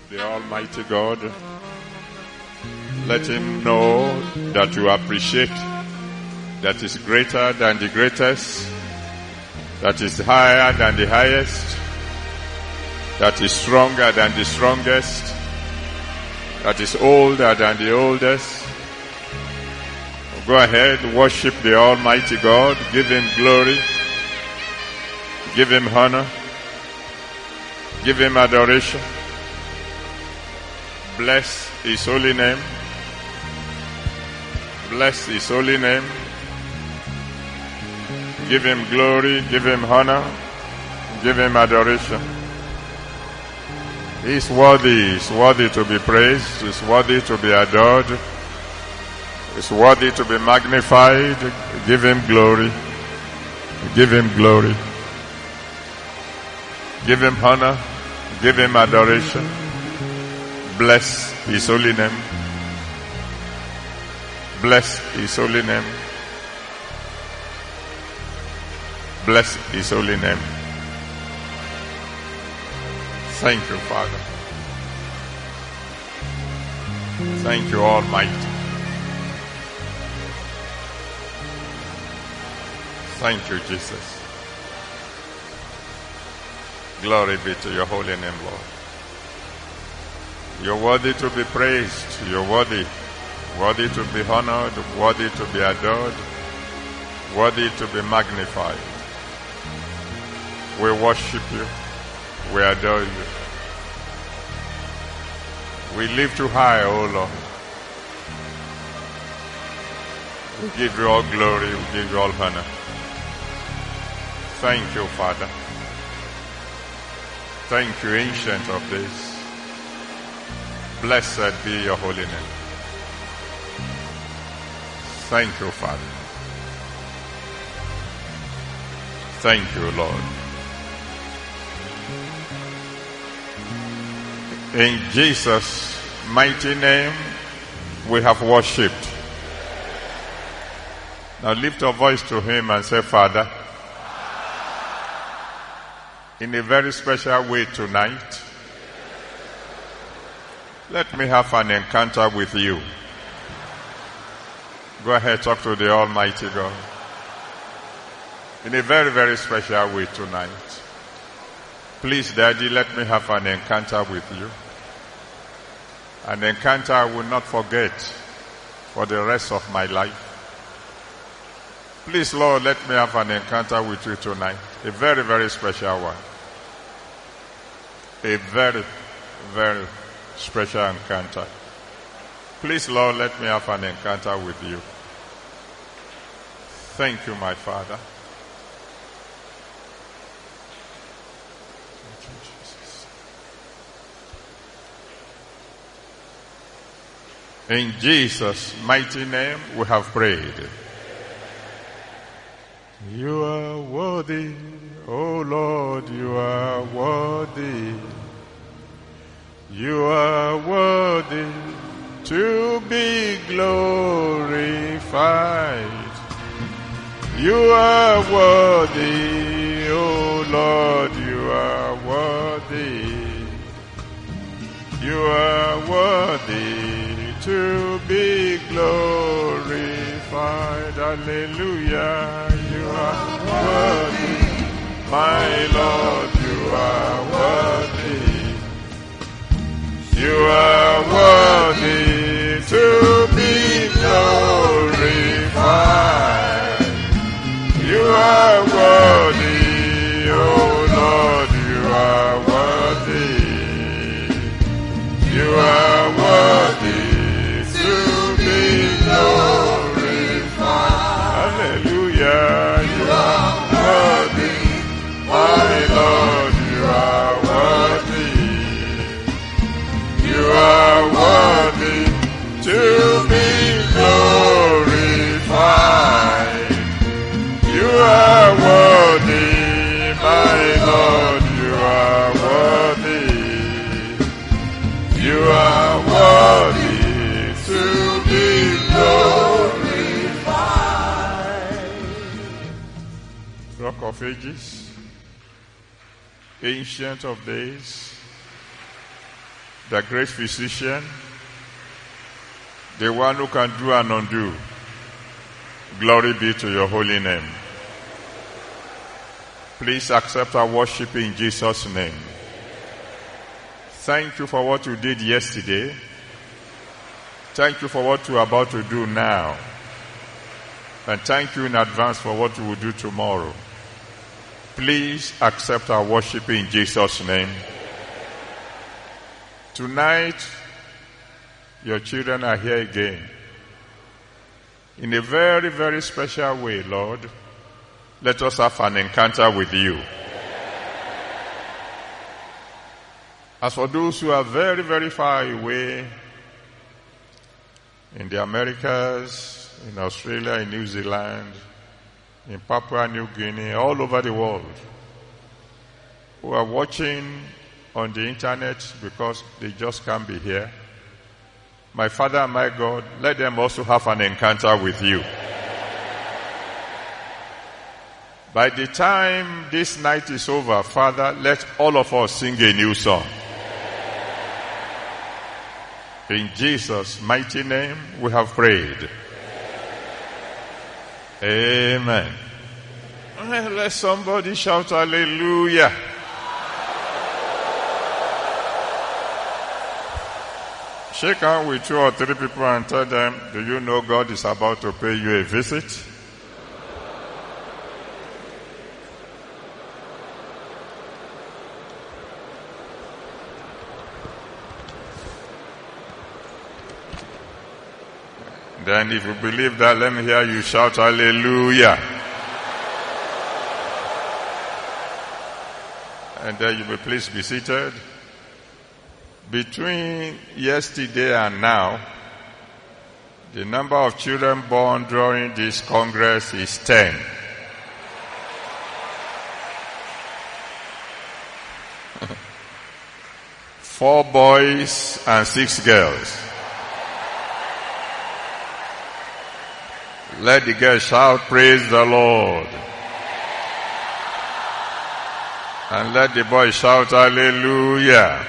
the Almighty God. Let him know that you appreciate, that is greater than the greatest, that is higher than the highest, that is stronger than the strongest, that is older than the oldest. Go ahead, worship the Almighty God, give him glory, give him honor, give him adoration. Bless his holy name. Bless his holy name. Give him glory, give him honor, give him adoration. He is worthy to be praised, he is worthy to be adored, he is worthy to be magnified. Give him glory, give him glory, give him honor, give him adoration. Bless his holy name. Bless his holy name. Bless his holy name. Thank you, Father. Thank you, Almighty. Thank you, Jesus. Glory be to your holy name, Lord. You're worthy to be praised. You're worthy to be honored, worthy to be adored, worthy to be magnified. We worship you. We adore you. We lift you high, O Lord. We give you all glory. We give you all honor. Thank you, Father. Thank you, Ancient of Days. Blessed be your holy name. Thank you, Father. Thank you, Lord. In Jesus' mighty name, we have worshipped. Now lift your voice to him and say, Father, in a very special way tonight, let me have an encounter with you. Go ahead, talk to the Almighty God. In a very, very special way tonight. Please, Daddy, let me have an encounter with you. An encounter I will not forget for the rest of my life. Please, Lord, let me have an encounter with you tonight. A very, very special one. A very, very special encounter. Please, Lord, let me have an encounter with you. Thank you, my Father. In Jesus' mighty name we have prayed. You are worthy, O Lord, you are worthy. You are worthy to be glorified. You are worthy, O Lord, you are worthy. You are worthy to be glorified. Hallelujah. You are worthy, my Lord, you are worthy. You are worthy to be glorified. You are worthy, oh Lord, you are worthy. You are worthy to be glorified. Hallelujah. You are worthy, my Lord, you are worthy. You are worthy to be glorified. You are worthy, my Lord, you are worthy. You are worthy to be glorified. Rock of Ages, Ancient of Days, the great physician, the one who can do and undo. Glory be to your holy name. Please accept our worship in Jesus' name. Thank you for what you did yesterday. Thank you for what you are about to do now. And thank you in advance for what you will do tomorrow. Please accept our worship in Jesus' name. Tonight, your children are here again. In a very, very special way, Lord, let us have an encounter with you. As for those who are very, very far away, in the Americas, in Australia, in New Zealand, in Papua New Guinea, all over the world, who are watching on the internet because they just can't be here, my Father and my God, let them also have an encounter with you. By the time this night is over, Father, let all of us sing a new song. In Jesus' mighty name we have prayed. Amen. Let somebody shout hallelujah. Shake hands with 2 or 3 people and tell them, do you know God is about to pay you a visit? Then if you believe that, let me hear you shout hallelujah. And then you will please be seated. Between yesterday and now, the number of children born during this Congress is 10. Four boys and 6 girls. Let the girls shout, praise the Lord. And let the boys shout, hallelujah.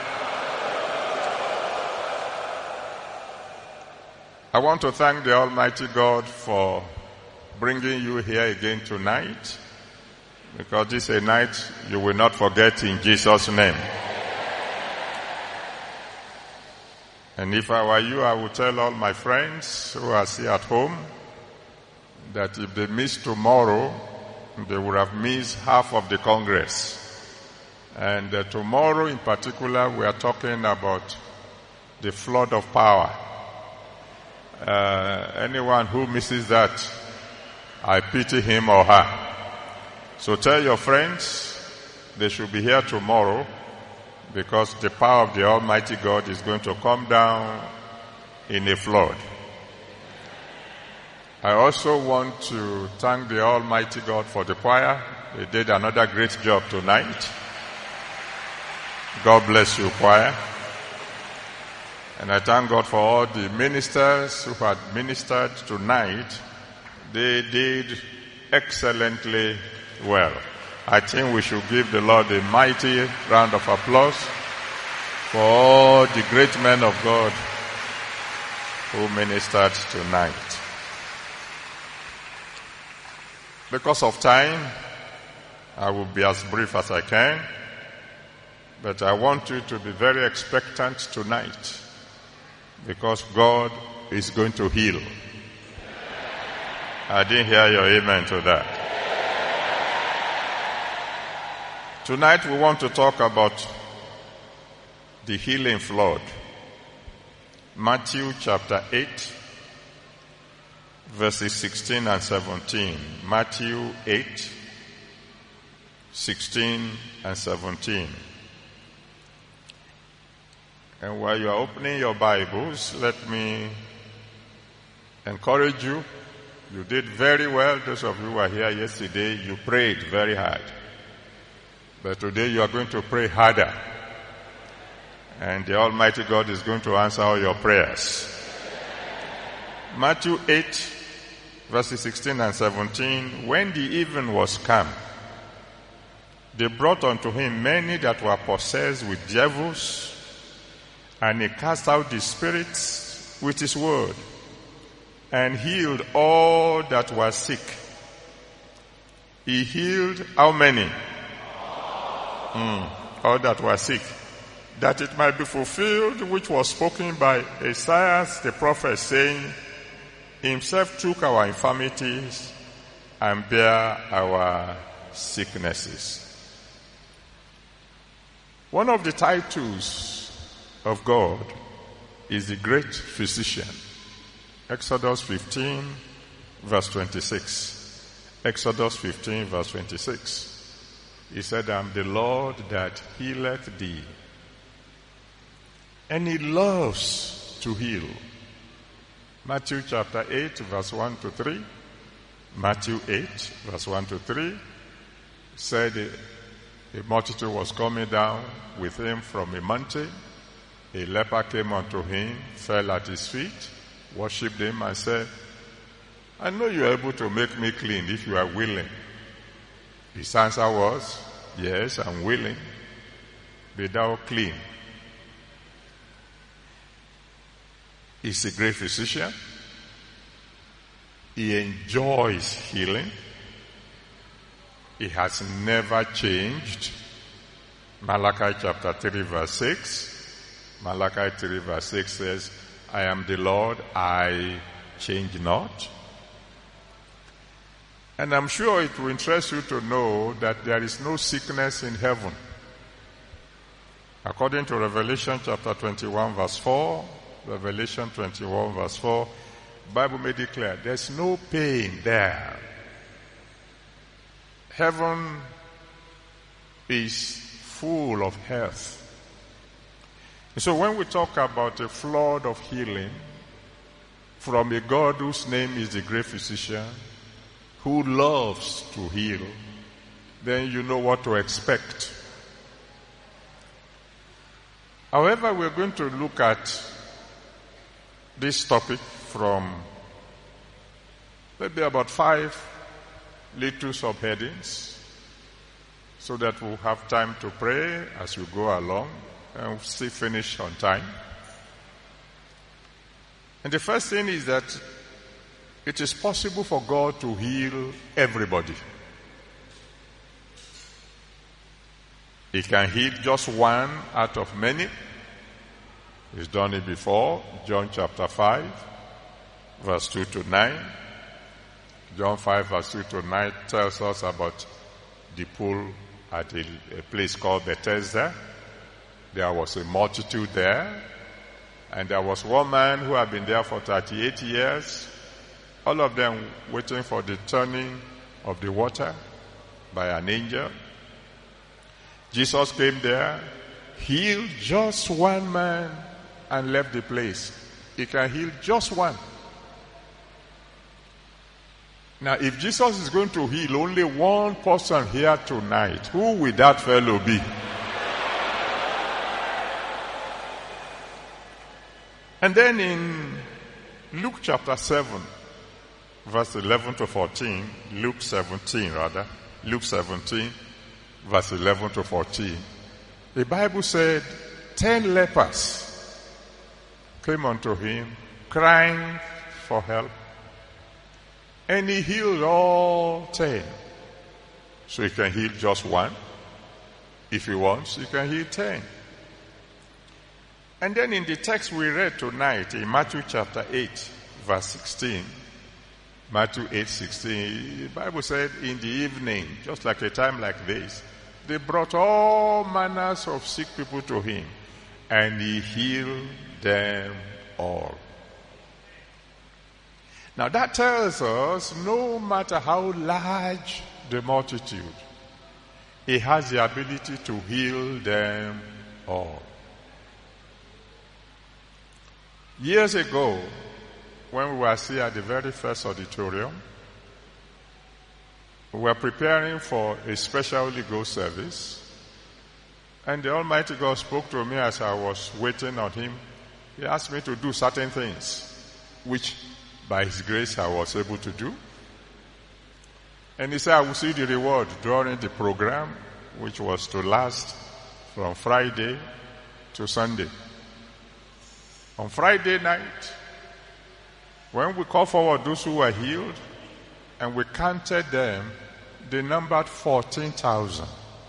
I want to thank the Almighty God for bringing you here again tonight, because this is a night you will not forget in Jesus' name. And if I were you, I would tell all my friends who are still at home that if they miss tomorrow, they would have missed half of the Congress. And tomorrow in particular, we are talking about the flood of power. Anyone who misses that, I pity him or her. So tell your friends they should be here tomorrow, because the power of the Almighty God is going to come down in a flood. I also want to thank the Almighty God for the choir. They did another great job tonight. God bless you, choir. And I thank God for all the ministers who had ministered tonight. They did excellently well. I think we should give the Lord a mighty round of applause for all the great men of God who ministered tonight. Because of time, I will be as brief as I can, but I want you to be very expectant tonight, because God is going to heal. I didn't hear your amen to that. Tonight we want to talk about the healing flood. Matthew chapter 8, verses 16 and 17. Matthew 8, 16 and 17. And while you are opening your Bibles, let me encourage you. You did very well. Those of you who were here yesterday, you prayed very hard. But today you are going to pray harder. And the Almighty God is going to answer all your prayers. Matthew 8, verses 16 and 17. When the even was come, they brought unto him many that were possessed with devils, And he cast out the spirits with his word, and healed all that were sick. He healed how many? All that were sick. That it might be fulfilled which was spoken by Isaiah the prophet, saying, himself took our infirmities and bare our sicknesses. One of the titles of God is the great physician. Exodus 15 verse 26. Exodus 15 verse 26. He said, I am the Lord that healeth thee. And he loves to heal. Matthew chapter 8 verse 1 to 3. Matthew 8 verse 1 to 3 said a multitude was coming down with him from a mountain. A leper came unto him, fell at his feet, worshipped him and said, I know you are able to make me clean if you are willing. His answer was, yes, I'm willing. Be thou clean. He's a great physician. He enjoys healing. He has never changed. Malachi chapter 3 verse 6. Malachi 3 verse 6 says, I am the Lord, I change not. And I'm sure it will interest you to know that there is no sickness in heaven. According to Revelation chapter 21 verse 4, Revelation 21 verse 4, the Bible made it clear, there's no pain there. Heaven is full of health. So when we talk about a flood of healing from a God whose name is the great physician, who loves to heal, then you know what to expect. However, we're going to look at this topic from maybe about 5 little subheadings, so that we'll have time to pray as we go along and we'll still finish on time. And the first thing is that it is possible for God to heal everybody. He can heal just one out of many. He's done it before. John chapter 5, verse 2 to 9. John 5, verse 2 to 9 tells us about the pool at a place called Bethesda. There was a multitude there, and there was one man who had been there for 38 years, all of them waiting for the turning of the water by an angel. Jesus came there, healed just one man, and left the place. He can heal just one. Now, if Jesus is going to heal only one person here tonight, who will that fellow be? And then in Luke chapter 7, verse 11 to 14, Luke 17, verse 11 to 14, the Bible said 10 lepers came unto him, crying for help, and he healed all 10. So he can heal just one. If he wants, he can heal 10. And then in the text we read tonight, in Matthew chapter 8, verse 16, Matthew 8:16, the Bible said in the evening, just like a time like this, they brought all manners of sick people to him, and he healed them all. Now that tells us no matter how large the multitude, he has the ability to heal them all. Years ago, when we were here at the very first auditorium, we were preparing for a special Holy Ghost service, and the Almighty God spoke to me as I was waiting on him. He asked me to do certain things, which by his grace I was able to do. And he said, I will see the reward during the program, which was to last from Friday to Sunday. On Friday night, when we called forward those who were healed, and we counted them, they numbered 14,000.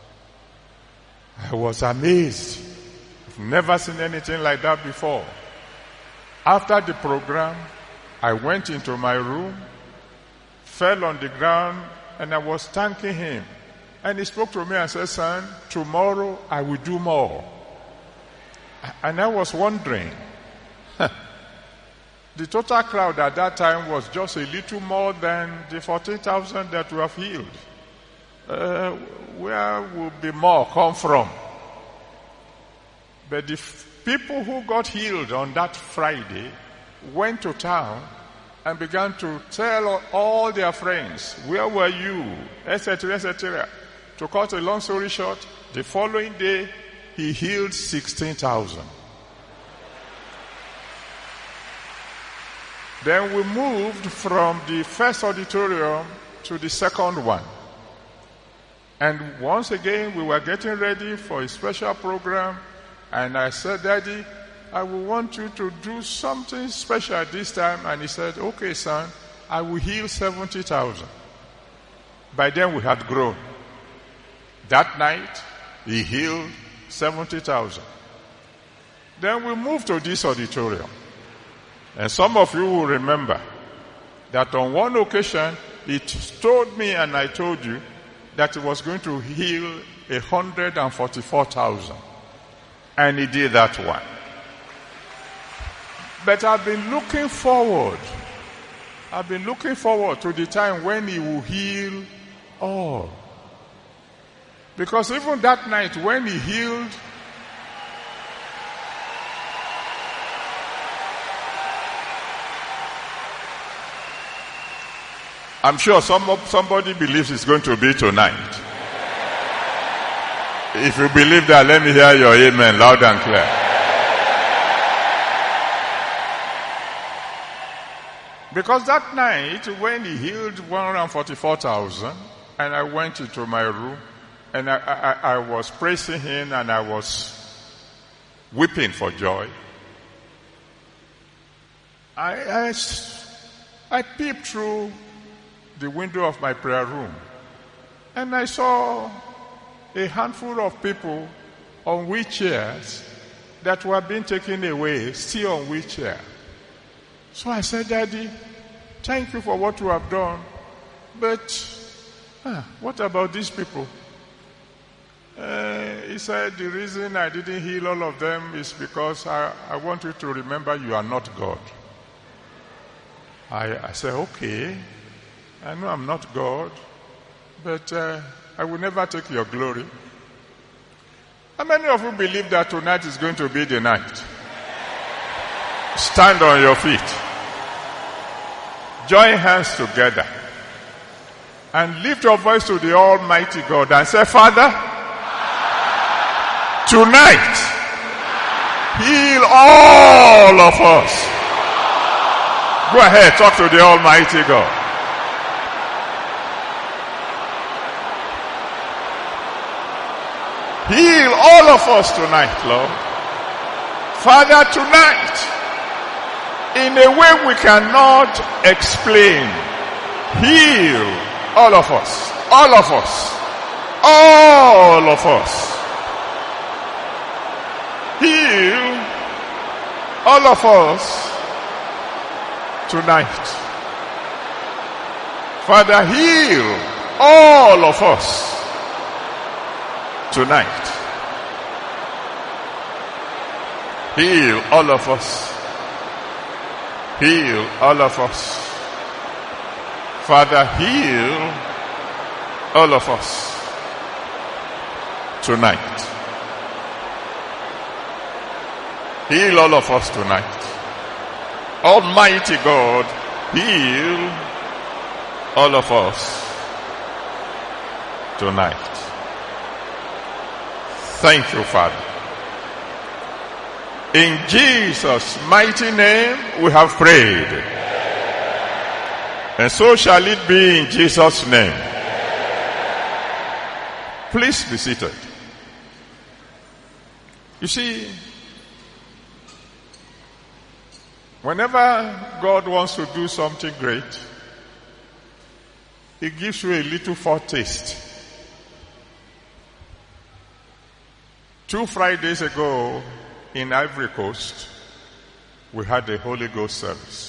I was amazed. I've never seen anything like that before. After the program, I went into my room, fell on the ground, and I was thanking him. And he spoke to me and said, "Son, tomorrow I will do more." And I was wondering, the total crowd at that time was just a little more than the 14,000 that we have healed. Where will the more come from? But the people who got healed on that Friday went to town and began to tell all their friends, "Where were you?" etc., etc. To cut a long story short, the following day, he healed 16,000. Then we moved from the first auditorium to the second one. And once again, we were getting ready for a special program. And I said, "Daddy, I will want you to do something special this time." And he said, "Okay, son, I will heal 70,000. By then we had grown. That night, he healed 70,000. Then we moved to this auditorium. And some of you will remember that on one occasion, he told me and I told you that he was going to heal 144,000. And he did that one. But I've been looking forward to the time when he will heal all. Because even that night when he healed, I'm sure somebody believes it's going to be tonight. If you believe that, let me hear your amen loud and clear. Because that night when he healed 144,000, and I went into my room, and I was praising him, and I was weeping for joy. I peeped through the window of my prayer room, and I saw a handful of people on wheelchairs that were being taken away, still on wheelchair. So I said, "Daddy, thank you for what you have done, but what about these people?" He said, "The reason I didn't heal all of them is because I want you to remember you are not God." I said, "Okay, I know I'm not God, but I will never take your glory." How many of you believe that tonight is going to be the night? Stand on your feet. Join hands together. And lift your voice to the Almighty God and say, "Father, tonight, heal all of us." Go ahead, talk to the Almighty God. Heal all of us tonight, Lord. Father, tonight, in a way we cannot explain, heal all of us. All of us. All of us. Heal all of us tonight. Father, heal all of us tonight. Heal all of us. Heal all of us. Father, heal all of us tonight. Heal all of us tonight. Almighty God, heal all of us tonight. Thank you, Father. In Jesus' mighty name we have prayed. And so shall it be in Jesus' name. Please be seated. You see, Whenever God wants to do something great, He gives you a little foretaste. 2 Fridays ago in Ivory Coast, we had a Holy Ghost service.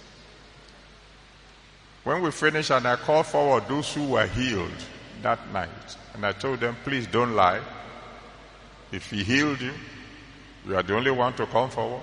When we finished, and I called forward those who were healed that night, and I told them, please don't lie. If He healed you, you are the only one to come forward.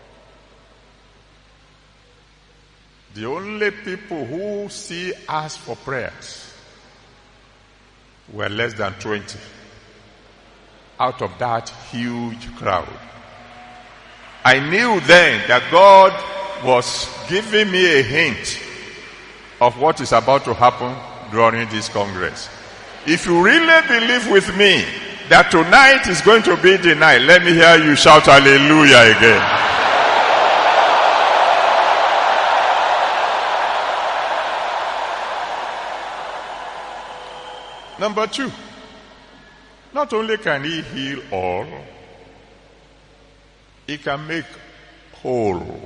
The only people who see us for prayers were less than 20 out of that huge crowd. I knew then that God was giving me a hint of what is about to happen during this Congress. If you really believe with me that tonight is going to be the night, let me hear you shout hallelujah again. Number 2, not only can He heal all, He can make whole.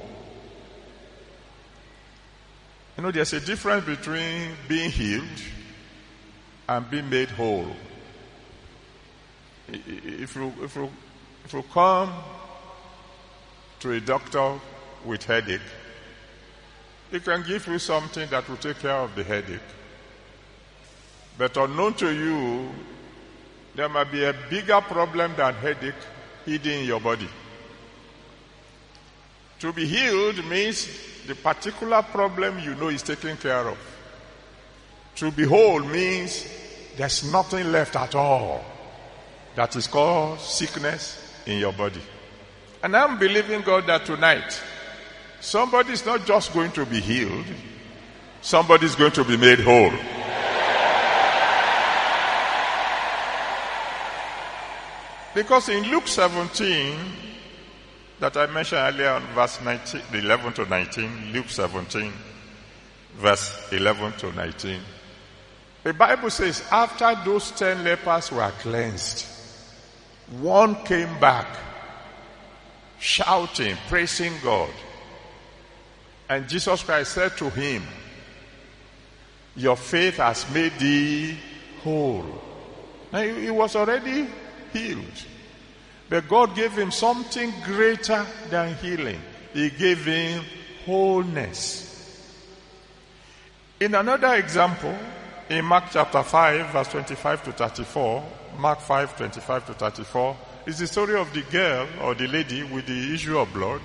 You know, there's a difference between being healed and being made whole. If you come to a doctor with headache, he can give you something that will take care of the headache. But unknown to you, there might be a bigger problem than headache hidden in your body. To be healed means the particular problem you know is taken care of. To be whole means there's nothing left at all. That is called sickness in your body. And I'm believing God that tonight, somebody is not just going to be healed, somebody is going to be made whole. Because in Luke 17, that I mentioned earlier on verse 19, 11 to 19, Luke 17, verse 11 to 19, the Bible says, after those 10 lepers were cleansed, one came back, shouting, praising God. And Jesus Christ said to him, your faith has made thee whole. Now he was already healed. But God gave him something greater than healing. He gave him wholeness. In another example, in Mark chapter 5, verse 25 to 34, Mark 5, 25 to 34, is the story of the girl or the lady with the issue of blood.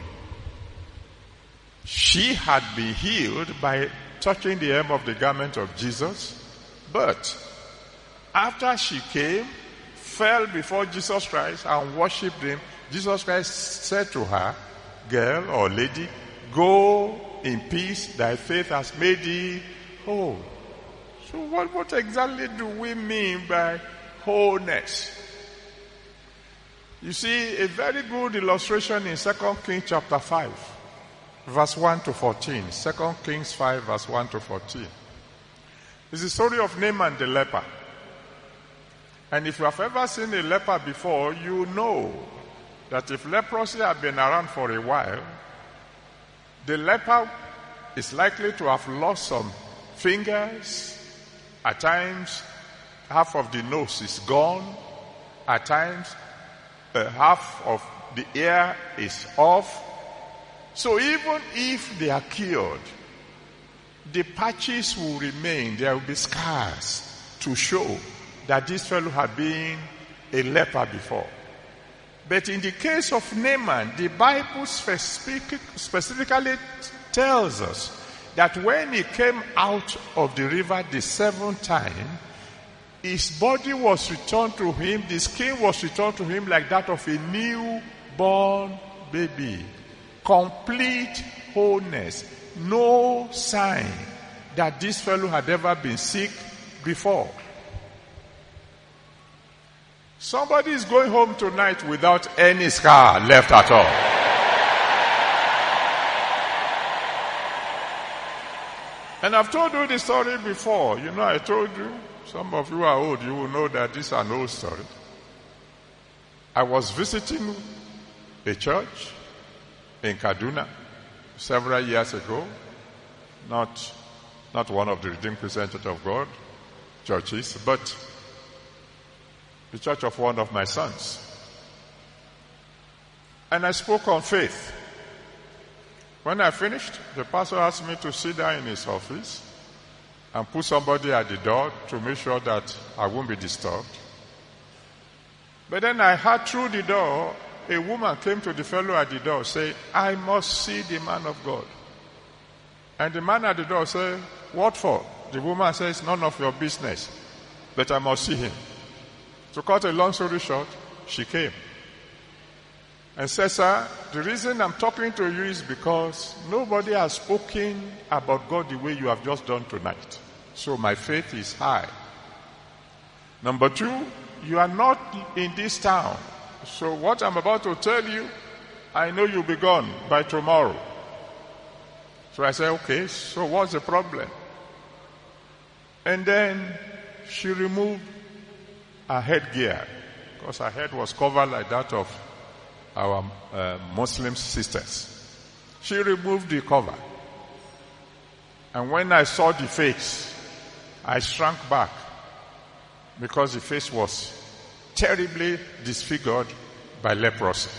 She had been healed by touching the hem of the garment of Jesus, but after she came, fell before Jesus Christ and worshipped him, Jesus Christ said to her, girl or lady, go in peace, thy faith has made thee whole. So what exactly do we mean by wholeness? You see, a very good illustration in 2 Kings chapter 5, verse 1 to 14. 2 Kings 5, verse 1 to 14. It's the story of Naaman the leper. And if you have ever seen a leper before, you know that if leprosy had been around for a while, the leper is likely to have lost some fingers. At times, half of the nose is gone. At times, half of the ear is off. So even if they are cured, the patches will remain. There will be scars to show that this fellow had been a leper before. But in the case of Naaman, the Bible specifically tells us that when he came out of the river the 7th time, his body was returned to him, the skin was returned to him like that of a newborn baby. Complete wholeness. No sign that this fellow had ever been sick before. Somebody is going home tonight without any scar left at all. And I've told you this story before. You know, I told you, some of you are old, you will know that this is an old story. I was visiting a church in Kaduna. several years ago, not one of the Redeemed Christian Church of God churches, but the church of one of my sons. And I spoke on faith. When I finished, the pastor asked me to sit down in his office and put somebody at the door to make sure that I won't be disturbed. But then I heard through the door, a woman came to the fellow at the door saying, I must see the man of God. And the man at the door said, what for? The woman says, none of your business, but I must see him. To cut a long story short, she came and said, sir, the reason I'm talking to you is because nobody has spoken about God the way you have just done tonight. So my faith is high. Number two, you are not in this town. So what I'm about to tell you, I know you'll be gone by tomorrow. So I said, okay, so what's the problem? And then she removed her headgear, because her head was covered like that of our Muslim sisters. She removed the cover. And when I saw the face, I shrank back, because the face was terribly disfigured by leprosy.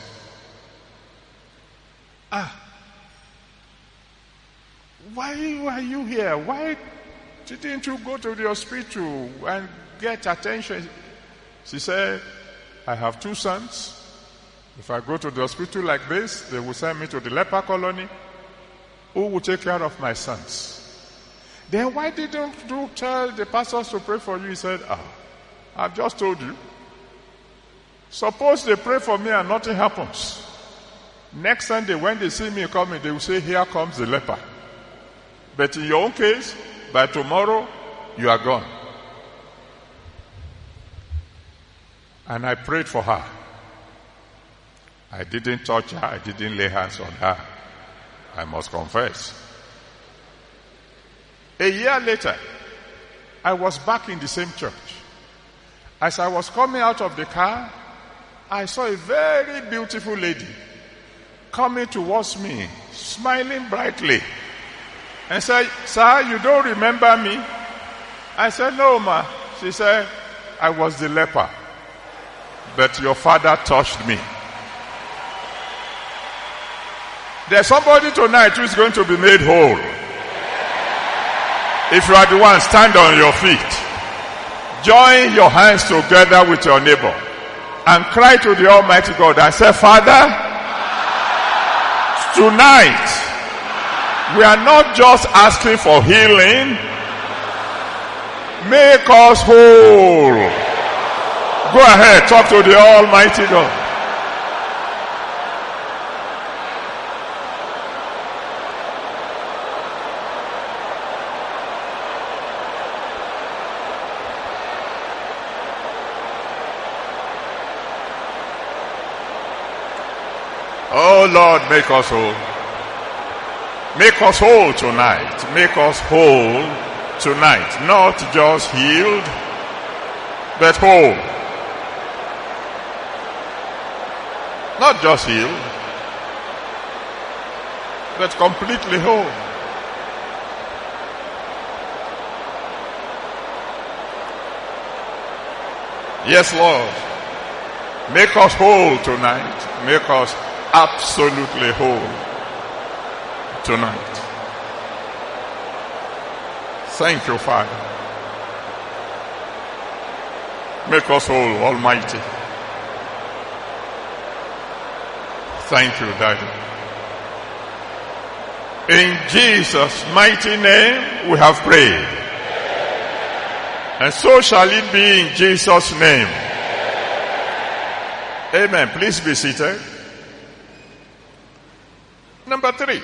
Why are you here? Why didn't you go to the hospital and get attention? She said, I have 2 sons. If I go to the hospital like this, they will send me to the leper colony. Who will take care of my sons? Then why didn't you tell the pastors to pray for you? He said, I've just told you. Suppose they pray for me and nothing happens. Next Sunday, when they see me coming, they will say, here comes the leper. But in your own case, by tomorrow, you are gone. And I prayed for her. I didn't touch her. I didn't lay hands on her. I must confess. A year later, I was back in the same church. As I was coming out of the car, I saw a very beautiful lady coming towards me, smiling brightly, and said, sir, you don't remember me? I said, no, ma. She said, I was the leper, but your father touched me. There's somebody tonight who is going to be made whole. If you are the one, stand on your feet. Join your hands together with your neighbor and cry to the Almighty God and say, Father, tonight we are not just asking for healing. Make us whole. Go ahead, talk to the Almighty God. Oh Lord, make us whole. Make us whole tonight. Make us whole tonight. Not just healed, but whole. Not just healed, but completely whole. Yes, Lord. Make us whole tonight. Make us absolutely whole tonight. Thank you, Father. Make us whole, Almighty. Thank you, Daddy. In Jesus' mighty name we have prayed. And so shall it be in Jesus' name. Amen. Please be seated. Number 3.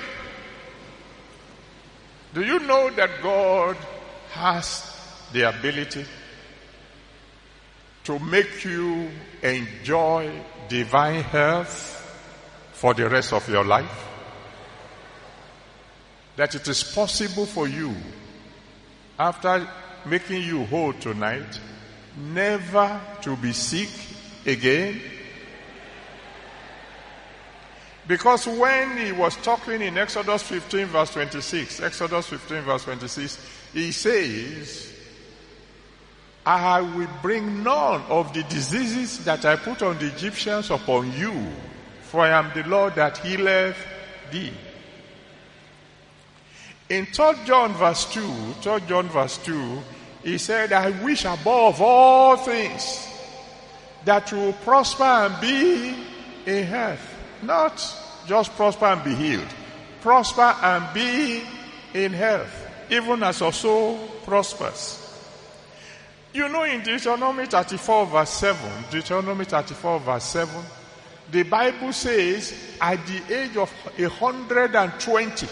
Do you know that God has the ability to make you enjoy divine health for the rest of your life? That it is possible for you, after making you whole tonight, never to be sick again? Because when he was talking in Exodus 15 verse 26, he says, I will bring none of the diseases that I put on the Egyptians upon you, for I am the Lord that healeth thee. In 3 John verse 2, he said, I wish above all things that you will prosper and be in health. Not just prosper and be healed. Prosper and be in health, even as your soul prospers. You know, in Deuteronomy 34 verse 7, the Bible says, at the age of 120,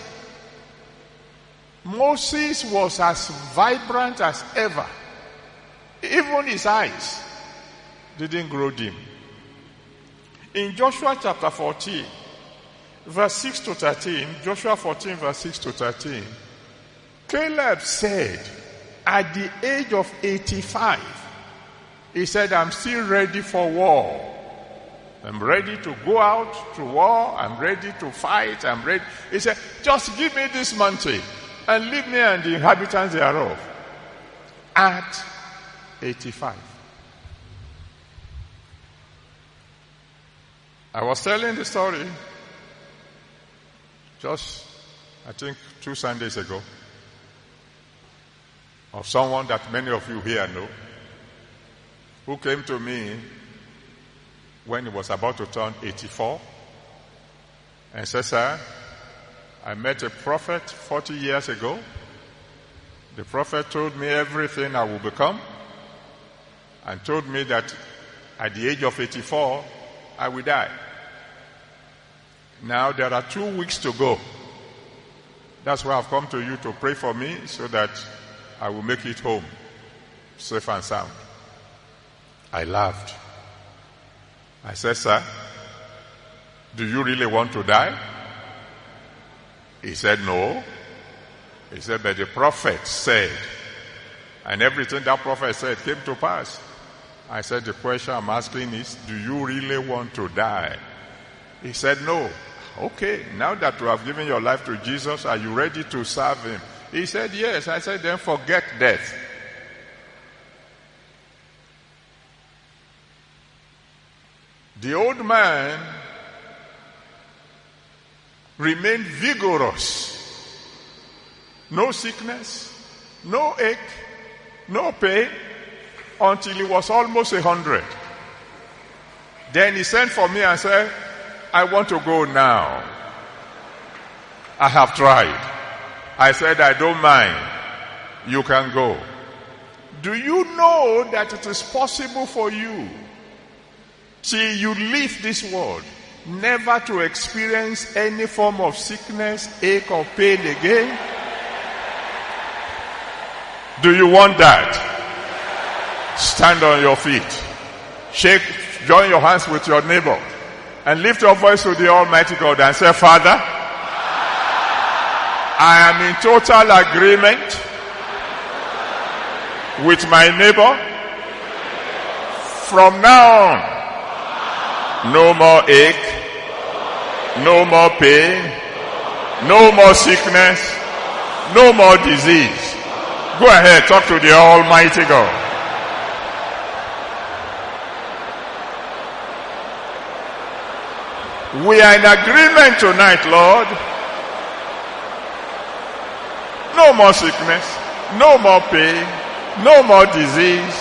Moses was as vibrant as ever. Even his eyes didn't grow dim. In Joshua chapter 14, verse 6 to 13, Joshua 14 verse 6 to 13, Caleb said, at the age of 85, he said, I'm still ready for war. I'm ready to go out to war. I'm ready to fight. I'm ready. He said, just give me this mountain and leave me and the inhabitants thereof. At 85. I was telling the story just, I think, 2 Sundays ago of someone that many of you here know, who came to me when he was about to turn 84 and said, sir, I met a prophet 40 years ago. The prophet told me everything I will become and told me that at the age of 84, I will die. Now there are 2 weeks to go. That's why I've come to you to pray for me so that I will make it home, safe and sound. I laughed. I said, sir, do you really want to die? He said, no. He said, but the prophet said, and everything that prophet said came to pass. I said, the question I'm asking is, do you really want to die? He said, no. Okay, now that you have given your life to Jesus, are you ready to serve him? He said, yes. I said, then forget death. The old man remained vigorous. No sickness, no ache, no pain, until he was almost 100. Then he sent for me and said, I want to go now. I have tried. I said, I don't mind. You can go. Do you know that it is possible for you, till you leave this world, never to experience any form of sickness, ache, or pain again? Do you want that? Stand on your feet. Join your hands with your neighbor. And lift your voice to the Almighty God and say, Father, I am in total agreement with my neighbor. From now on, no more ache, no more pain, no more sickness, no more disease. Go ahead, talk to the Almighty God. We are in agreement tonight, Lord. No more sickness, no more pain, no more disease.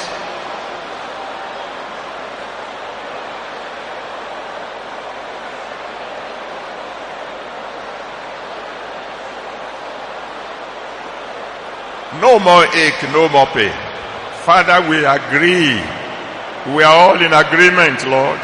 No more ache, no more pain. Father, we agree. We are all in agreement, Lord.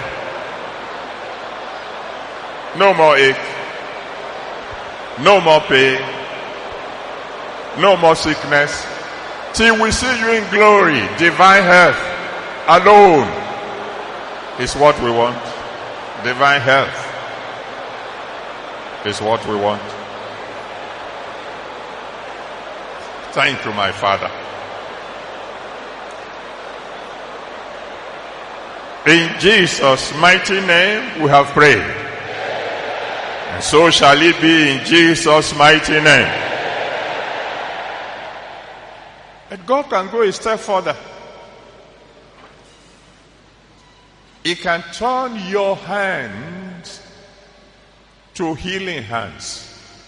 No more ache, no more pain, no more sickness, till we see you in glory. Divine health alone is what we want. Divine health is what we want. Thank you, my Father. In Jesus' mighty name we have prayed. So shall it be in Jesus' mighty name. And God can go a step further. He can turn your hands to healing hands.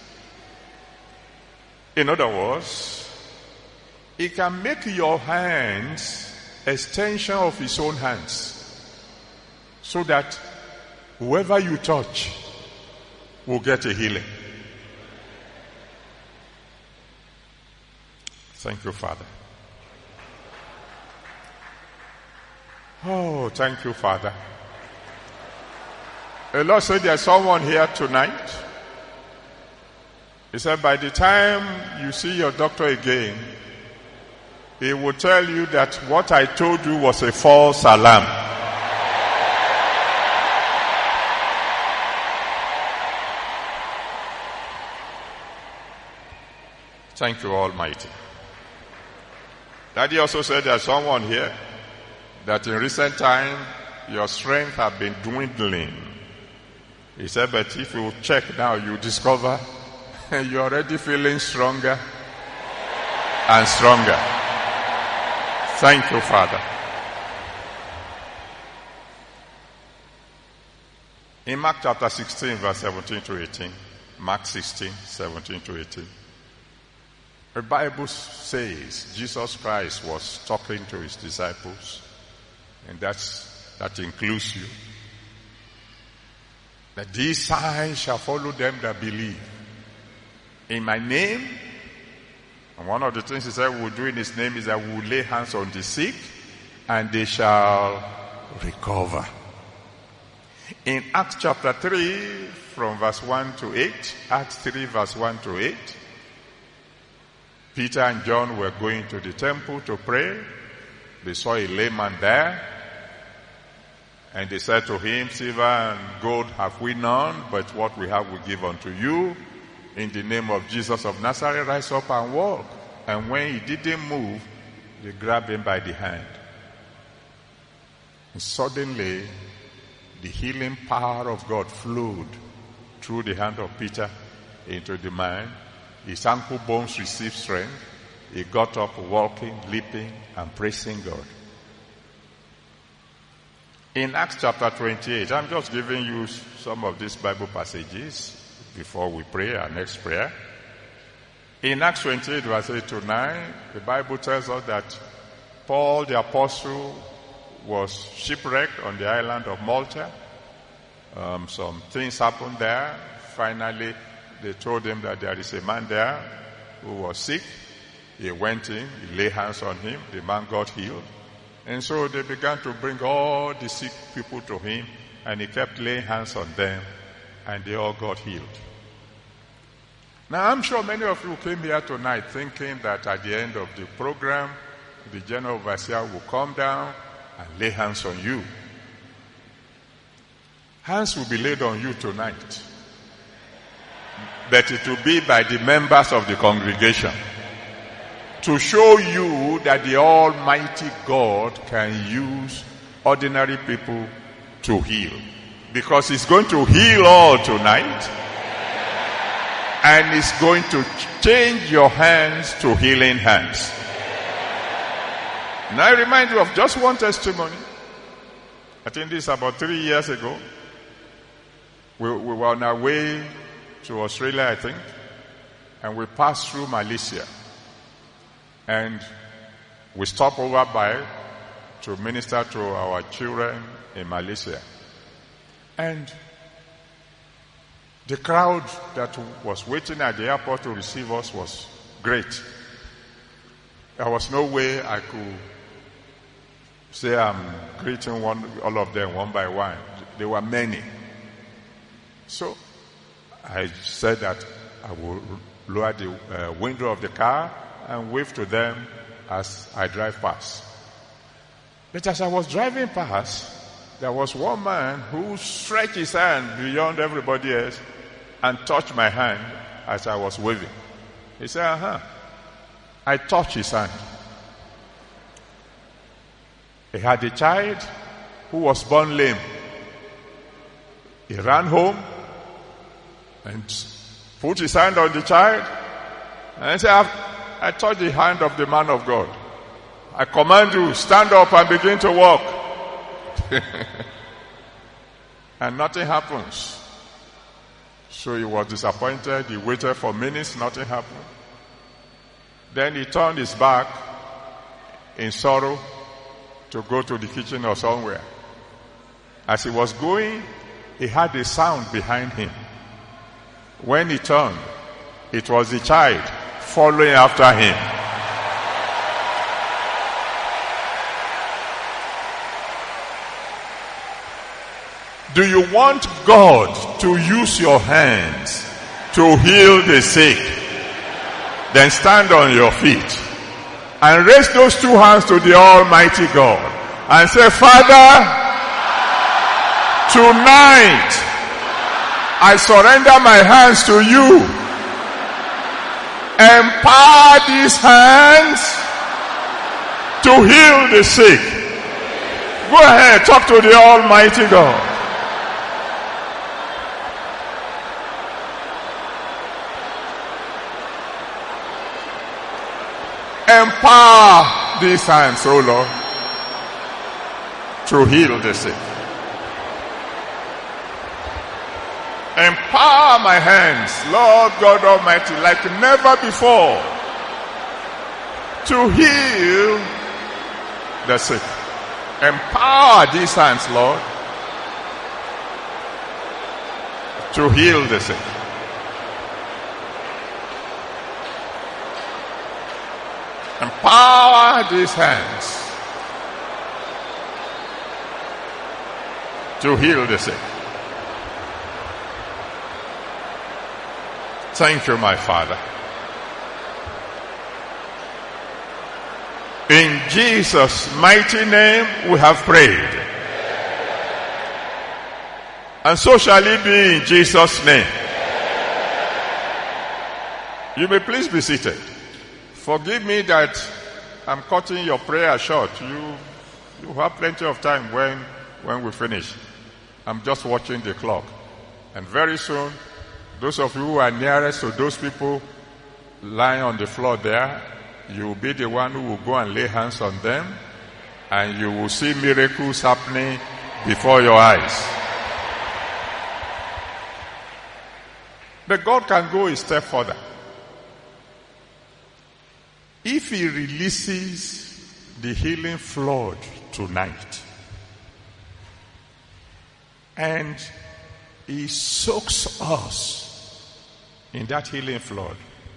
In other words, He can make your hands extension of His own hands, so that whoever you touch will get a healing. Thank you, Father. Oh, thank you, Father. The Lord said there's someone here tonight. He said by the time you see your doctor again, he will tell you that what I told you was a false alarm. Thank you, Almighty. Daddy also said there's someone here that in recent time your strength has been dwindling. He said, but if you check now, you discover you're already feeling stronger and stronger. Thank you, Father. In Mark chapter 16, verse 17 to 18, Mark 16, 17 to 18, the Bible says Jesus Christ was talking to his disciples, and that includes you. That these signs shall follow them that believe. In my name, and one of the things he said we will do in his name is that we will lay hands on the sick and they shall recover. In Acts chapter 3 from verse 1 to 8, Acts 3 verse 1 to 8, Peter and John were going to the temple to pray. They saw a lame man there, and they said to him, silver and gold have we none, but what we have we give unto you. In the name of Jesus of Nazareth, rise up and walk. And when he didn't move, they grabbed him by the hand. And suddenly, the healing power of God flowed through the hand of Peter into the man. His ankle bones received strength. He got up walking, leaping, and praising God. In Acts chapter 28, I'm just giving you some of these Bible passages before we pray our next prayer. In Acts 28, verse 8 to 9, the Bible tells us that Paul the apostle was shipwrecked on the island of Malta. Some things happened there. Finally, they told him that there is a man there who was sick. He went in, he laid hands on him, the man got healed. And so they began to bring all the sick people to him, and he kept laying hands on them, and they all got healed. Now, I'm sure many of you came here tonight thinking that at the end of the program, the general overseer will come down and lay hands on you. Hands will be laid on you tonight, but it will be by the members of the congregation, to show you that the Almighty God can use ordinary people to heal. Because He's going to heal all tonight, and He's going to change your hands to healing hands. Now I remind you of just one testimony. I think this is about 3 years ago. We were on our way to Australia, I think, and we passed through Malaysia. And we stopped over by to minister to our children in Malaysia. And the crowd that was waiting at the airport to receive us was great. There was no way I could say I'm greeting all of them one by one. There were many. So I said that I will lower the window of the car and wave to them as I drive past. But as I was driving past, there was one man who stretched his hand beyond everybody else and touched my hand as I was waving. He said, I touched his hand. He had a child who was born lame. He ran home, and put his hand on the child and said, I touched the hand of the man of God. I command you, stand up and begin to walk. And nothing happens. So he was disappointed. He waited for minutes, nothing happened. Then he turned his back in sorrow to go to the kitchen or somewhere. As he was going, he heard a sound behind him. When he turned, it was the child following after him. Do you want God to use your hands to heal the sick? Then stand on your feet and raise those two hands to the Almighty God and say, Father, tonight I surrender my hands to you. Empower these hands to heal the sick. Go ahead, talk to the Almighty God. Empower these hands, O Lord, to heal the sick. Empower my hands, Lord God Almighty, like never before, to heal the sick. Empower these hands, Lord, to heal the sick. Empower these hands to heal the sick. Thank you, my Father. In Jesus' mighty name we have prayed. And so shall it be in Jesus' name. You may please be seated. Forgive me that I'm cutting your prayer short. You have plenty of time when we finish. I'm just watching the clock. And very soon, those of you who are nearest to those people lying on the floor there, you will be the one who will go and lay hands on them, and you will see miracles happening before your eyes. But God can go a step further. If he releases the healing flood tonight, and he soaks us in that healing flood,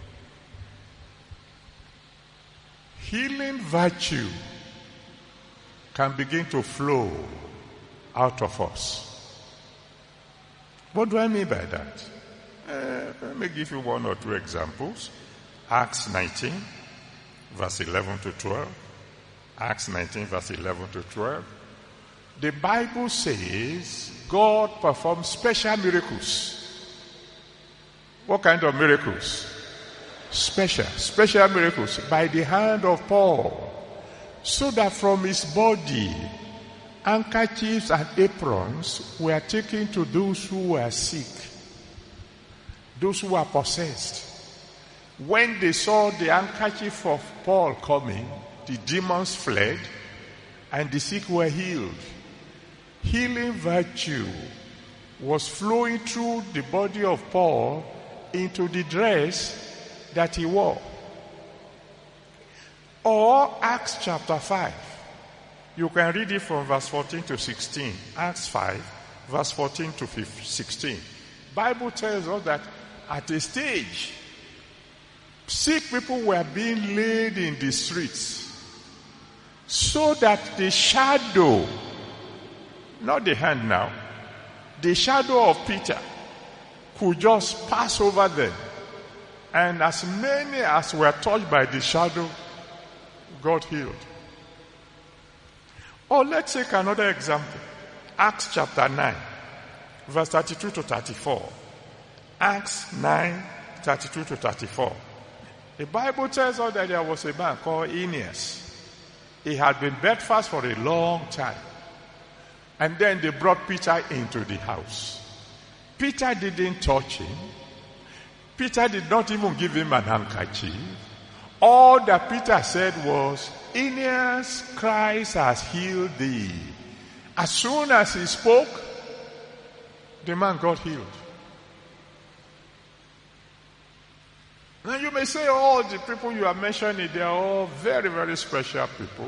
healing virtue can begin to flow out of us. What do I mean by that? Let me give you one or two examples. Acts 19. Verse 11 to 12. Acts 19, verse 11 to 12. The Bible says God performed special miracles. What kind of miracles? Special miracles by the hand of Paul, so that from his body handkerchiefs and aprons were taken to those who were sick, those who were possessed. When they saw the handkerchief of Paul coming, the demons fled and the sick were healed. Healing virtue was flowing through the body of Paul into the dress that he wore. Or Acts chapter 5. You can read it from verse 14 to 16. Acts 5, verse 14 to 16. Bible tells us that at a stage, sick people were being laid in the streets so that the shadow, not the hand now, the shadow of Peter could just pass over them. And as many as were touched by the shadow got healed. Or let's take another example. Acts chapter 9, verse 32 to 34. Acts 9, 32 to 34. The Bible tells us that there was a man called Aeneas. He had been bedfast for a long time. And then they brought Peter into the house. Peter didn't touch him. Peter did not even give him an handkerchief. All that Peter said was, Aeneas, Christ has healed thee. As soon as he spoke, the man got healed. Now you may say all the people you are mentioning, they are all very, very special people.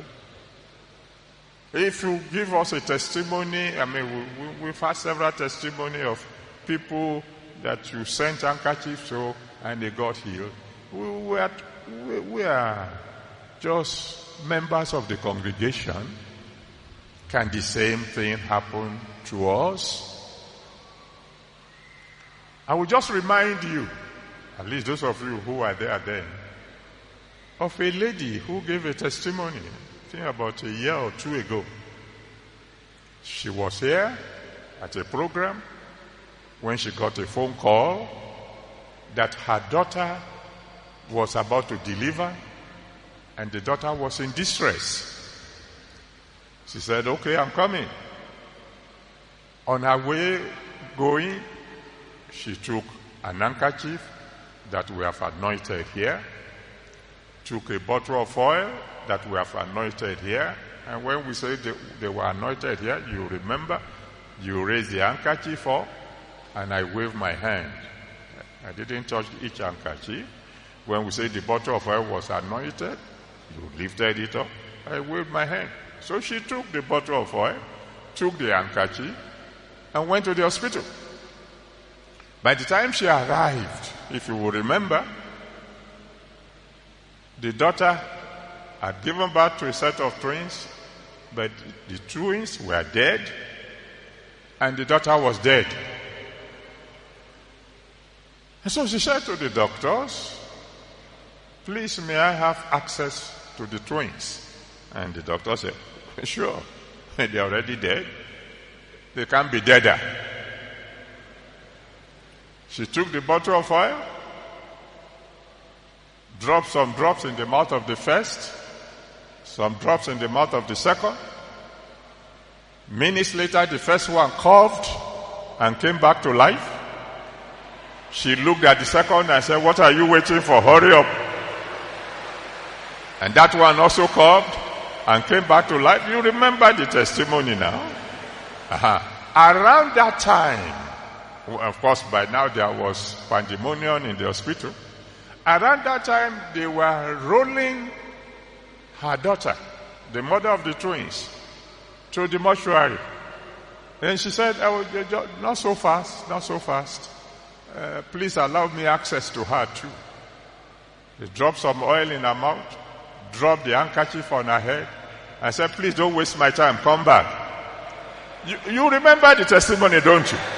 If you give us a testimony, we've had several testimony of people that you sent handkerchiefs to and they got healed. We are just members of the congregation. Can the same thing happen to us? I will just remind you, at least those of you who are there then, of a lady who gave a testimony, I think about a year or two ago. She was here at a program when she got a phone call that her daughter was about to deliver and the daughter was in distress. She said, okay, I'm coming. On her way going, she took an handkerchief that we have anointed here, took a bottle of oil that we have anointed here, and when we say they were anointed here, you remember, you raise the handkerchief up, and I wave my hand. I didn't touch each handkerchief. When we say the bottle of oil was anointed, you lifted it up, I waved my hand. So she took the bottle of oil, took the handkerchief, and went to the hospital. By the time she arrived, if you will remember, the daughter had given birth to a set of twins, but the twins were dead, and the daughter was dead. And so she said to the doctors, please, may I have access to the twins? And the doctor said, sure, they're already dead. They can't be deader. She took the bottle of oil, dropped some drops in the mouth of the first, some drops in the mouth of the second. Minutes later, the first one coughed and came back to life. She looked at the second and said, what are you waiting for? Hurry up. And that one also coughed and came back to life. You remember the testimony now? Around that time, of course, by now there was pandemonium in the hospital. Around that time, they were rolling her daughter, the mother of the twins, to the mortuary. And she said, not so fast, not so fast. Please allow me access to her too. They dropped some oil in her mouth, dropped the handkerchief on her head. I said, please don't waste my time, come back. You remember the testimony, don't you?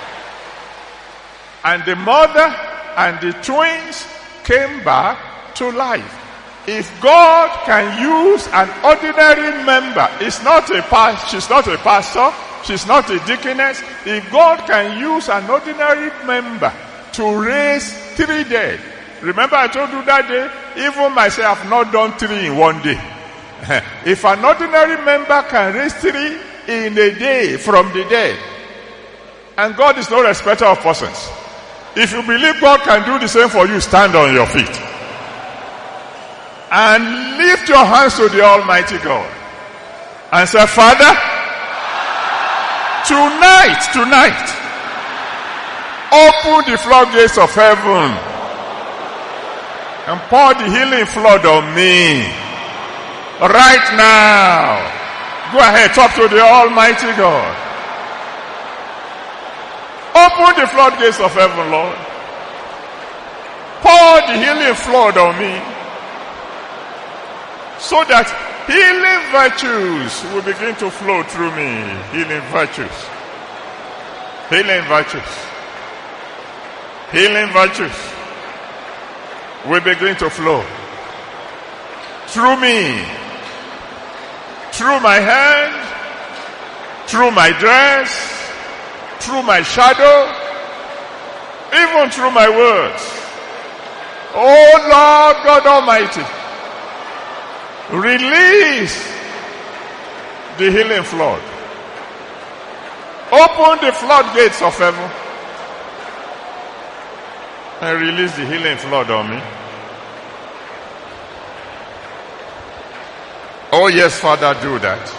And the mother and the twins came back to life. If God can use an ordinary member, she's not a pastor, she's not a deaconess. If God can use an ordinary member to raise 3 dead. Remember I told you that day, even myself have not done 3 in one day. If an ordinary member can raise 3 in a day from the dead, and God is no respecter of persons. If you believe God can do the same for you, stand on your feet. And lift your hands to the Almighty God. And say, Father, tonight, open the floodgates of heaven and pour the healing flood on me. Right now. Go ahead, talk to the Almighty God. Open the floodgates of heaven, Lord. Pour the healing flood on me, so that healing virtues will begin to flow through me. Healing virtues. Healing virtues. Healing virtues will begin to flow through me, through my hand, through my dress, through my shadow, even through my words. Oh Lord God Almighty, release the healing flood. Open the floodgates of heaven and release the healing flood on me. Oh yes, Father, do that.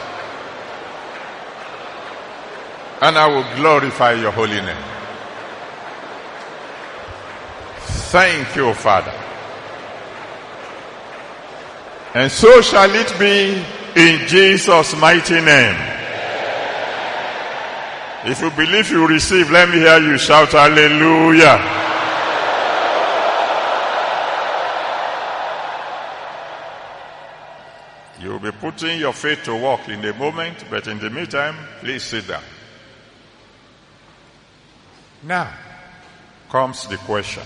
And I will glorify your holy name. Thank you, Father. And so shall it be in Jesus' mighty name. If you believe you receive, let me hear you shout hallelujah. You'll be putting your faith to work in a moment, but in the meantime, please sit down. Now comes the question.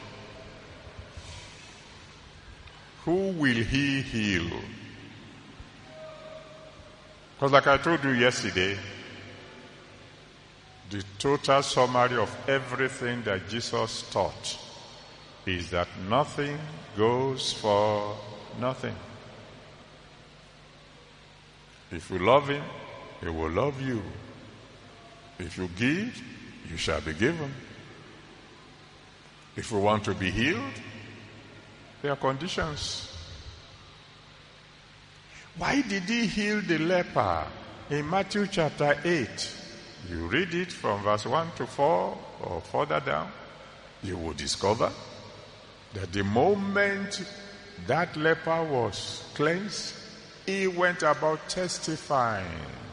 Who will he heal? Because like I told you yesterday, the total summary of everything that Jesus taught is that nothing goes for nothing. If you love him, he will love you. If you give, you shall be given. If you want to be healed, there are conditions. Why did he heal the leper in Matthew chapter 8? You read it from verse 1 to 4 or further down. You will discover that the moment that leper was cleansed, he went about testifying.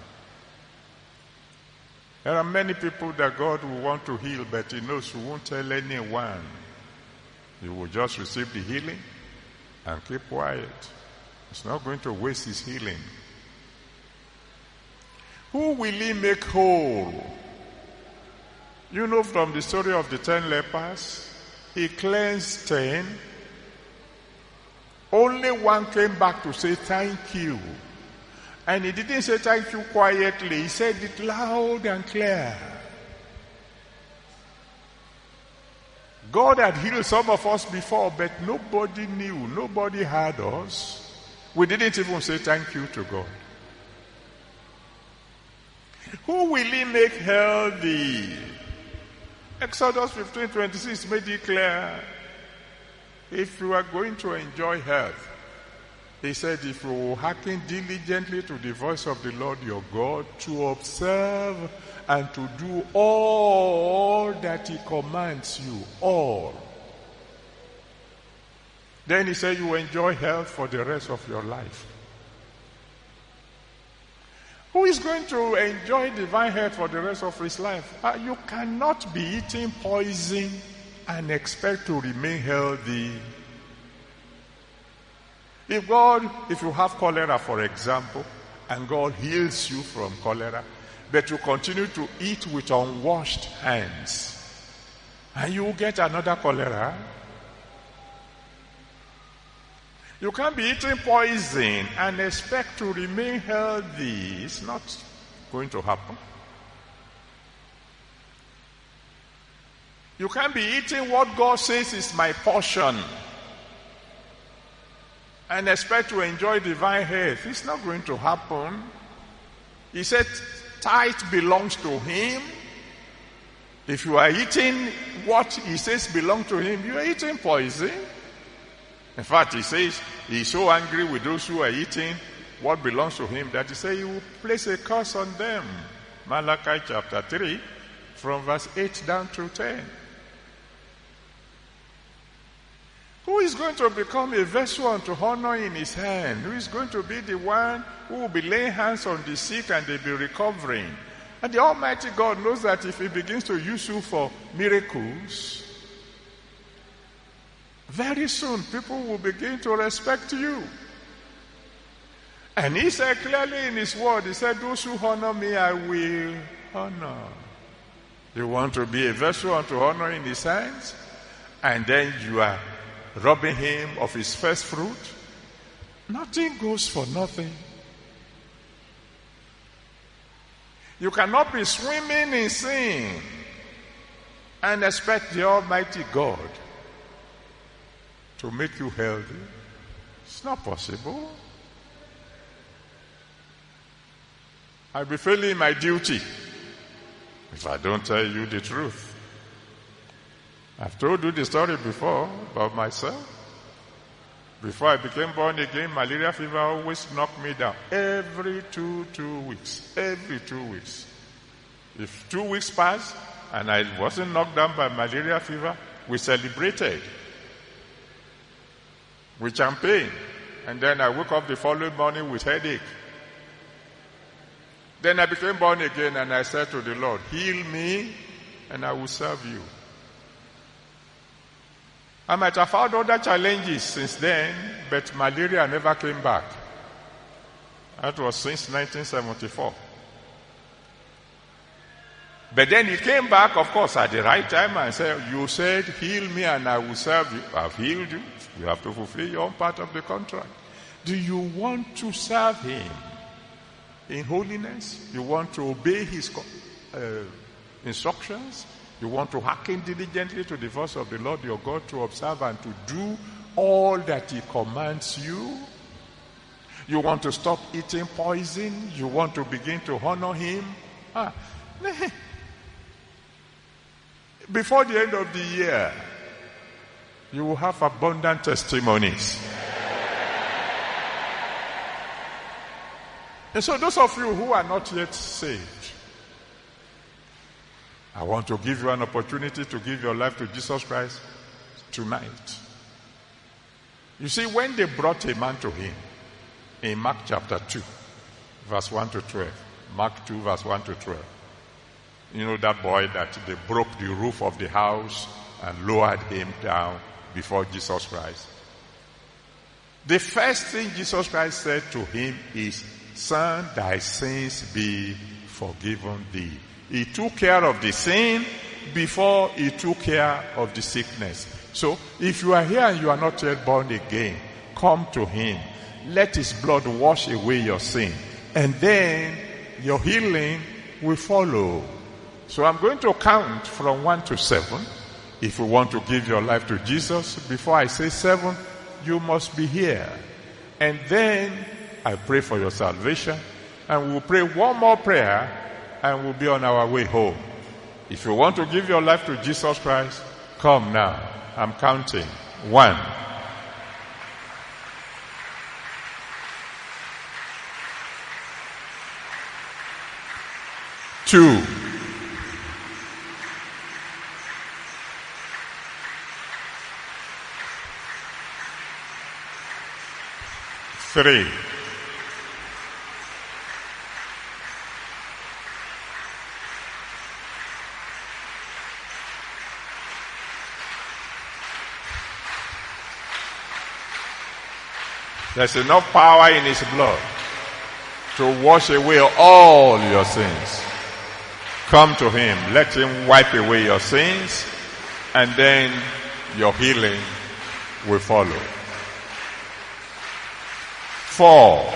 There are many people that God will want to heal, but he knows he won't tell anyone. You will just receive the healing and keep quiet. It's not going to waste his healing. Who will he make whole? You know from the story of the 10 lepers, he cleansed 10. Only one came back to say thank you. And he didn't say thank you quietly. He said it loud and clear. God had healed some of us before, but nobody knew. Nobody heard us. We didn't even say thank you to God. Who will he make healthy? Exodus 15:26 made it clear. If you are going to enjoy health, he said, if you will hearken diligently to the voice of the Lord your God, to observe and to do all that he commands you, all. Then he said you will enjoy health for the rest of your life. Who is going to enjoy divine health for the rest of his life? You cannot be eating poison and expect to remain healthy. If you have cholera, for example, and God heals you from cholera, but you continue to eat with unwashed hands, and you will get another cholera. You can't be eating poison and expect to remain healthy. It's not going to happen. You can't be eating what God says is my portion and expect to enjoy divine health. It's not going to happen. He said tithe belongs to him. If you are eating what he says belongs to him, you are eating poison. In fact, he says he's so angry with those who are eating what belongs to him that he says he will place a curse on them. Malachi chapter 3 from verse 8 down to 10. Who is going to become a vessel unto honor in his hand? Who is going to be the one who will be laying hands on the sick and they'll be recovering? And the Almighty God knows that if he begins to use you for miracles, very soon people will begin to respect you. And he said clearly in his word, he said, those who honor me, I will honor. You want to be a vessel unto honor in his hands? And then you are robbing him of his first fruit? Nothing goes for nothing. You cannot be swimming in sin and expect the Almighty God to make you healthy. It's not possible. I'll be failing my duty if I don't tell you the truth. I've told you the story before about myself. Before I became born again, malaria fever always knocked me down. Every two weeks. Every 2 weeks. If 2 weeks passed and I wasn't knocked down by malaria fever, we celebrated with champagne. And then I woke up the following morning with headache. Then I became born again and I said to the Lord, heal me and I will serve you. I might have had other challenges since then, but malaria never came back. That was since 1974. But then it came back, of course, at the right time and said, you said, heal me and I will serve you. I've healed you. You have to fulfill your own part of the contract. Do you want to serve him in holiness? You want to obey his instructions? You want to hearken diligently to the voice of the Lord your God, to observe and to do all that he commands you? You want to stop eating poison? You want to begin to honor him? Before the end of the year, you will have abundant testimonies. And so those of you who are not yet saved, I want to give you an opportunity to give your life to Jesus Christ tonight. You see, when they brought a man to him, in Mark chapter 2, verse 1 to 12, Mark 2, verse 1 to 12, you know that boy that they broke the roof of the house and lowered him down before Jesus Christ. The first thing Jesus Christ said to him is, son, thy sins be forgiven thee. He took care of the sin before he took care of the sickness. So, if you are here and you are not yet born again, come to him. Let his blood wash away your sin. And then your healing will follow. So I'm going to count from 1 to 7. If you want to give your life to Jesus, before I say 7, you must be here. And then I pray for your salvation. And we'll pray one more prayer and we'll be on our way home. If you want to give your life to Jesus Christ, come now. I'm counting. 1. 2. 3. 'There's enough power in his blood to wash away all your sins. Come to him. Let him wipe away your sins, and then your healing will follow. 4.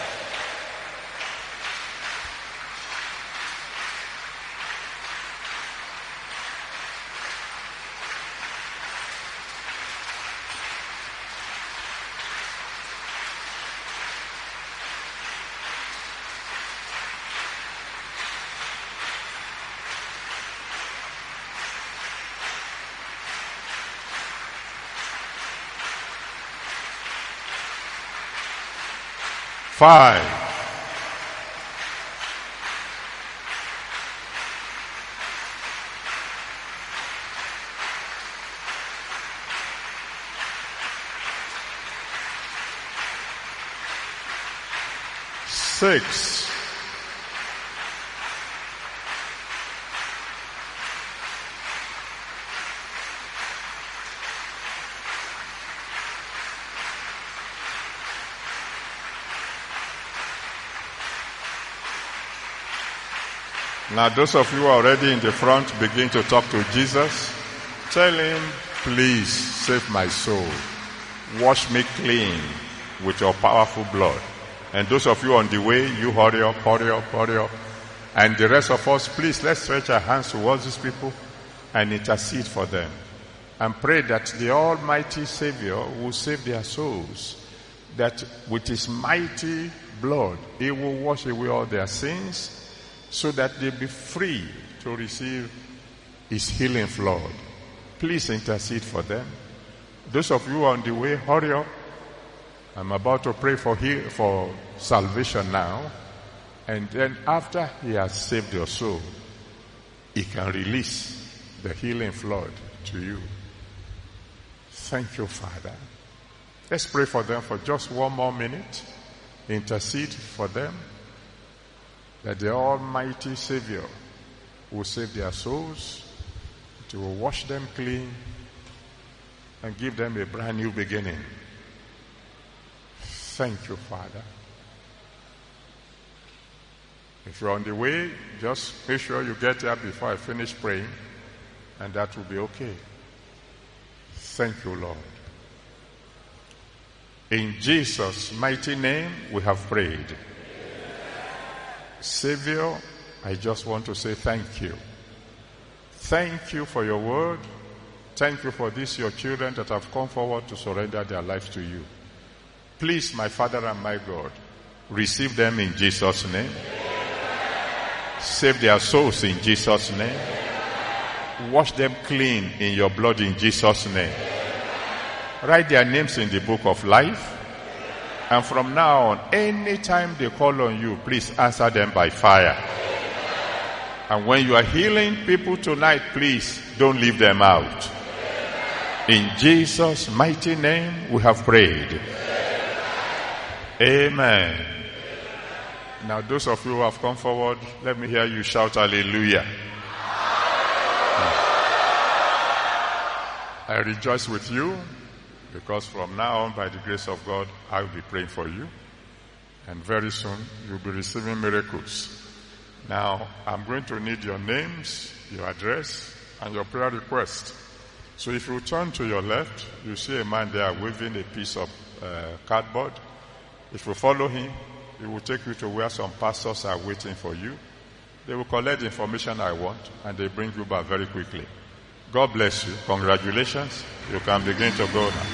5. 6. 7. Now those of you who are already in the front, begin to talk to Jesus. Tell him, please save my soul. Wash me clean with your powerful blood. And those of you on the way, you hurry up, hurry up, hurry up. And the rest of us, please, let's stretch our hands towards these people and intercede for them. And pray that the Almighty Savior will save their souls. That with his mighty blood, he will wash away all their sins, so that they be free to receive his healing flood. Please intercede for them. Those of you on the way, hurry up. I'm about to pray for salvation now. And then after he has saved your soul, he can release the healing flood to you. Thank you, Father. Let's pray for them for just one more minute. Intercede for them, that the Almighty Savior will save their souls, that He will wash them clean, and give them a brand new beginning. Thank you, Father. If you're on the way, just make sure you get there before I finish praying, and that will be okay. Thank you, Lord. In Jesus' mighty name, we have prayed. Savior, I just want to say thank you. Thank you for your word. Thank you for these your children that have come forward to surrender their lives to you. Please, my Father and my God, receive them in Jesus' name. Save their souls in Jesus' name. Wash them clean in your blood in Jesus' name. Write their names in the book of life. And from now on, anytime they call on you, please answer them by fire. And when you are healing people tonight, please don't leave them out. In Jesus' mighty name, we have prayed. Amen. Now, those of you who have come forward, let me hear you shout hallelujah. I rejoice with you, because from now on, by the grace of God, I will be praying for you. And very soon, you'll be receiving miracles. Now, I'm going to need your names, your address, and your prayer request. So if you turn to your left, you see a man there waving a piece of cardboard. If you follow him, he will take you to where some pastors are waiting for you. They will collect the information I want, and they bring you back very quickly. God bless you. Congratulations. You can begin to go now.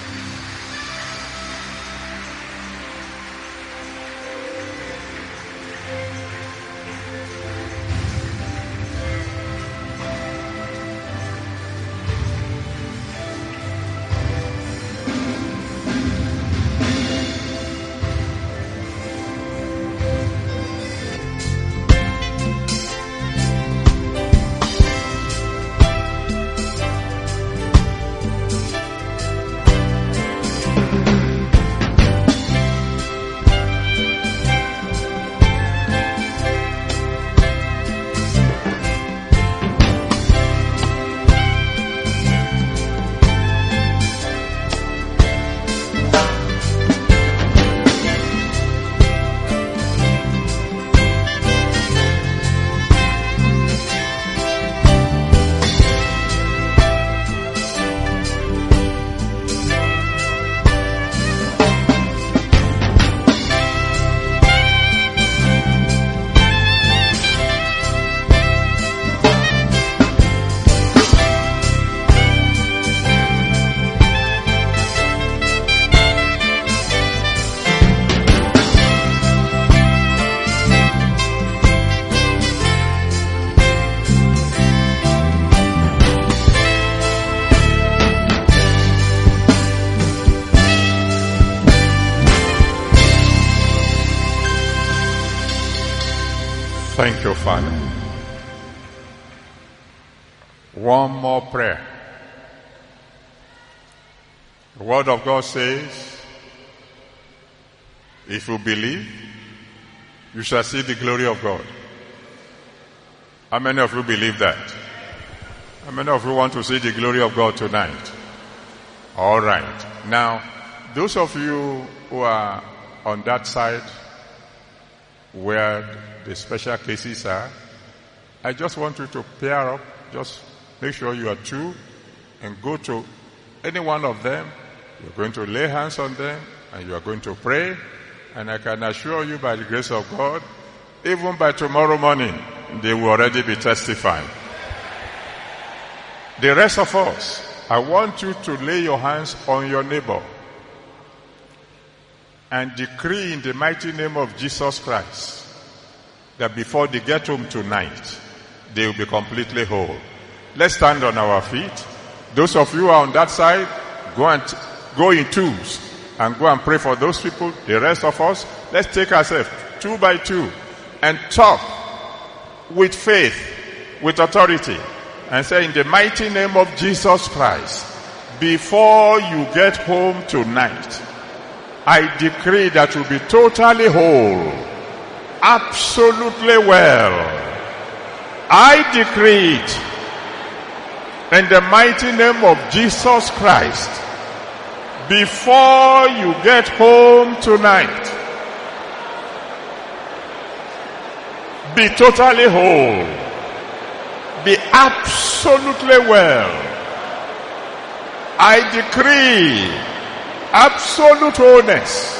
Thank you, Father. One more prayer. The Word of God says, if you believe, you shall see the glory of God. How many of you believe that? How many of you want to see the glory of God tonight? All right. Now, those of you who are on that side where the special cases are, I just want you to pair up. Just make sure you are two and go to any one of them. You're going to lay hands on them and you are going to pray. And I can assure you, by the grace of God, even by tomorrow morning, they will already be testifying. The rest of us, I want you to lay your hands on your neighbor and decree in the mighty name of Jesus Christ that before they get home tonight, they will be completely whole. Let's stand on our feet Those of you who are on that side, go in twos and go and pray for those people. The rest of us, let's take ourselves 2 by 2 and talk with faith, with authority, and say, in the mighty name of Jesus Christ, before you get home tonight, I decree that you'll be totally whole, absolutely well. I decree it in the mighty name of Jesus Christ. Before you get home tonight, be totally whole. Be absolutely well. I decree absolute wholeness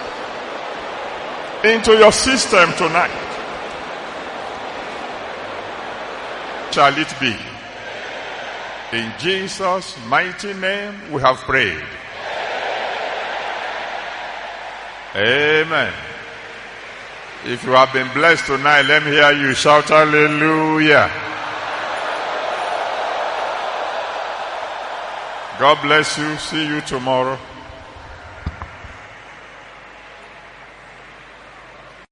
into your system tonight. Shall it be? In Jesus' mighty name we have prayed. Amen. If you have been blessed tonight, let me hear you shout hallelujah. God bless you. See you tomorrow.